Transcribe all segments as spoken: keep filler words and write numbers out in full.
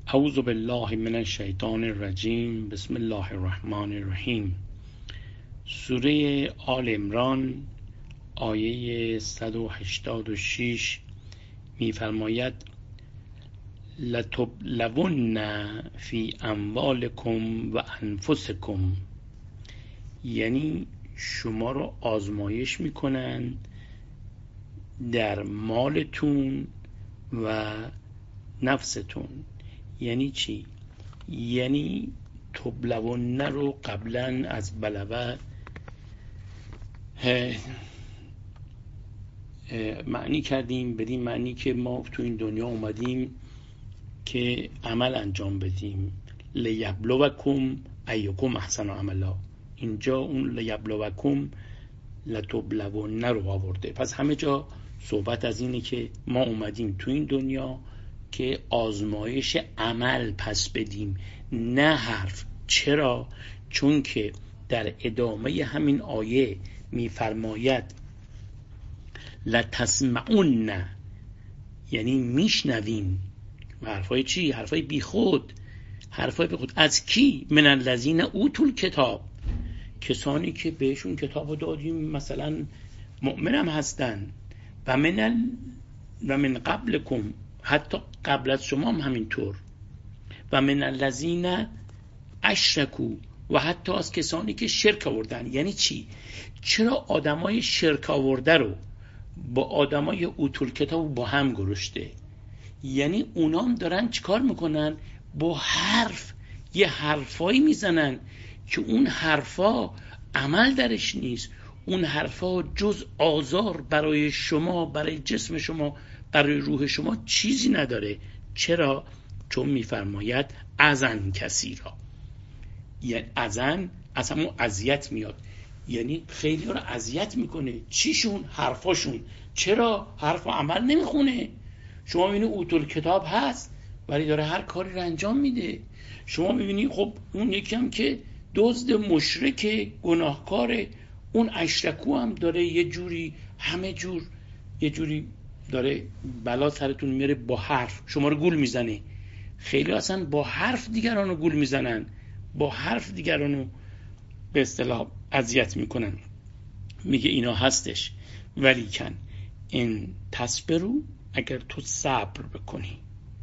اعوذ بالله من الشیطان الرجیم. بسم الله الرحمن الرحیم. سوره آل عمران آیه صد و هشتاد و شش می‌فرماید لتبلون فی اموالکم و انفسکم، یعنی شما رو آزمایش میکنن در مالتون و نفستون. یعنی چی؟ یعنی تبلون رو قبلا از بلوه معنی کردیم، بدین معنی که ما تو این دنیا اومدیم که عمل انجام بدیم. لیبلوکم ایکم احسن عملا. اینجا اون لیبلوکم لتبلون رو آورده. پس همه جا صحبت از اینه که ما اومدیم تو این دنیا که آزمایش عمل پس بدیم، نه حرف. چرا؟ چون که در ادامه همین آیه میفرماید لتسمعون، یعنی میشنویم. و حرفای چی؟ حرفای بی خود. حرفای بی خود از کی؟ من الذین اوتوا الکتاب، کسانی که بهشون کتابو دادیم، مثلا مؤمنم هستن. و من ال... و من قبلکم، حتی قبل از شما هم همینطور. و من الذین اشرکوا، و حتی از کسانی که شرک آوردن. یعنی چی؟ چرا آدمای شرک آورده رو با آدمای اوتول کتاب با هم گرشته؟ یعنی اونام دارن چیکار میکنن؟ با حرف یه حرفایی میزنن که اون حرفا عمل درش نیست. اون حرفا جز آزار برای شما، برای جسم شما، برای روح شما چیزی نداره. چرا؟ چون میفرماید اذن کثیرا، یعنی اذن از همون اذیت میاد، یعنی خیلی ها رو اذیت میکنه. چیشون؟ حرفاشون. چرا؟ حرف و عمل نمیخونه. شما میبینی اوتول کتاب هست ولی داره هر کاری رو انجام میده. شما میبینی خب اون یکی هم که دزد، مشرک، گناهکاره، اون اشرکو هم داره یه جوری، همه جور یه جوری داره بلا سرتون میاره با حرف، شما رو گول میزنه. خیلی اصلا با حرف دیگران رو گول میزنن، با حرف دیگران رو به اصطلاح اذیت میکنن. میگه اینا هستش. ولی کن این تصبرو، اگر تو صبر بکنی،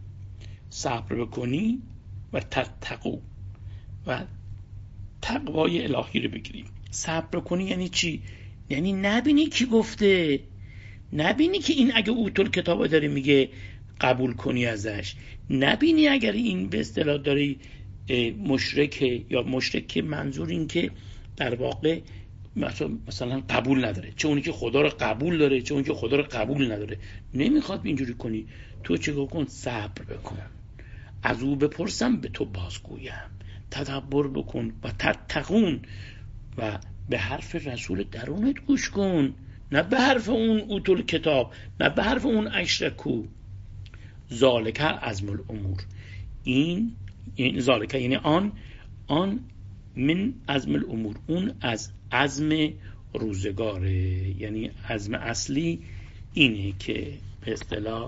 صبر بکنی و تتقو، و تقوای الهی رو بگیری. صبر کنی یعنی چی؟ یعنی نبینی کی گفته، نبینی که این اگه اوتول کتاب داره میگه قبول کنی ازش، نبینی اگر این به اصطلاح داره مشرکه، یا مشرک منظور این که در واقع مثلا قبول نداره، چه اونی که خدا رو قبول داره، چه اونی که خدا رو قبول نداره. نمیخواد اینجوری کنی. تو چه کن؟ صبر بکن، از او بپرسم به تو بازگویم. تدبر بکن و تتقون، و به حرف رسول درونت گوش کن، نه به حرف اون اوتول کتاب، نه به حرف اون اشرکو. ذالک عزم الامور، این این ذالک یعنی آن آن من عزم الامور، اون از عزم روزگاره. یعنی عزم اصلی اینه که به اصطلاح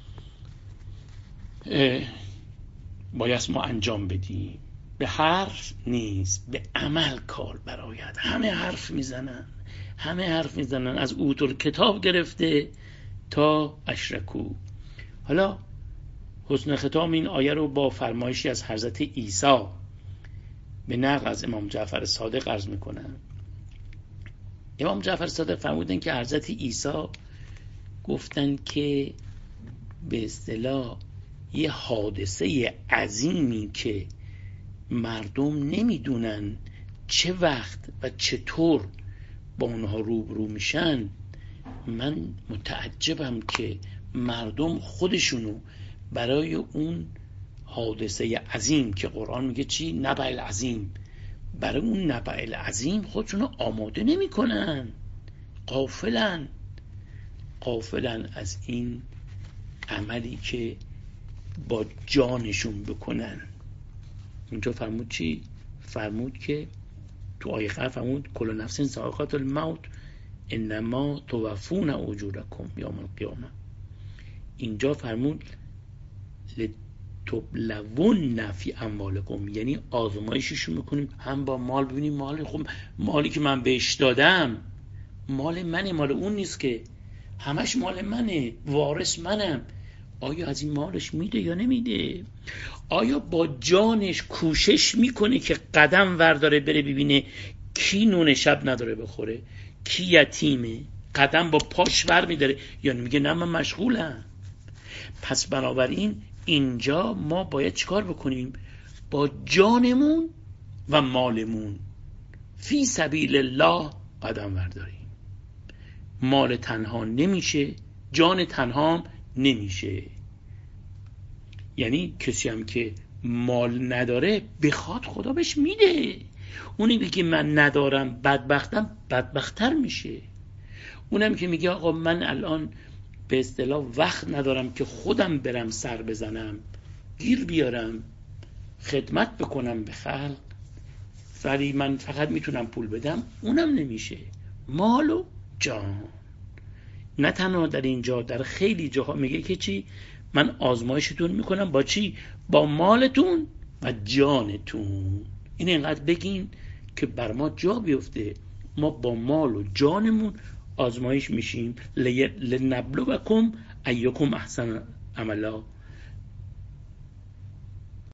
باید ما انجام بدیم. به حرف نیست، به عمل کار برآید. همه حرف میزنن، همه حرف میزنن، از اوتول کتاب گرفته تا اشرکو. حالا حسن ختام این آیه رو با فرمایشی از حضرت عیسی به نقل از امام جعفر صادق عرض میکنم. امام جعفر صادق فرمودن که حضرت عیسی گفتن که به اصطلاح یه حادثه عظیمی که مردم نمیدونن چه وقت و چطور با اونها روبرو میشن، من متعجبم که مردم خودشونو برای اون حادثه عظیم که قرآن میگه چی؟ نبع العظیم، برای اون نبع العظیم خودشونو آماده نمی کنن. غافلن غافلن از این عملی که با جانشون بکنن. اونجا فرمود چی؟ فرمود که تو آیه قبل فرمود کل نفس ذائقة الموت انما توفون اجورکم یوم القیامه. اینجا فرمود تبلون فی اموالکم، یعنی آزمایششون میکنیم هم با مال. ببینیم مال، خب مالی که من بهش دادم مال منه، مال اون نیست که، همش مال منه، وارث منم. آیا از این مالش میده یا نمیده؟ آیا با جانش کوشش میکنه که قدم ورداره بره ببینه کی نون شب نداره بخوره، کی یتیمه، قدم با پاش ور میداره، یا میگه نه من مشغولم؟ پس بنابراین اینجا ما باید چیکار بکنیم؟ با جانمون و مالمون فی سبیل الله قدم ورداریم. مال تنها نمیشه، جان تنها نمیشه. یعنی کسی هم که مال نداره بخواد خدا بهش میده. اونی که من ندارم بدبختم بدبختتر میشه. اونم که میگه آقا من الان به اصطلاح وقت ندارم که خودم برم سر بزنم، گیر بیارم، خدمت بکنم به خلق، ولی من فقط میتونم پول بدم، اونم نمیشه. مال و جان. نه تنها در اینجا، در خیلی جاها میگه که چی؟ من آزمایشتون میکنم با چی؟ با مالتون و جانتون. این اینقدر بگین که بر ما جا بیفته. ما با مال و جانمون آزمایش میشیم. لنبلوکم ایکم احسن عملا.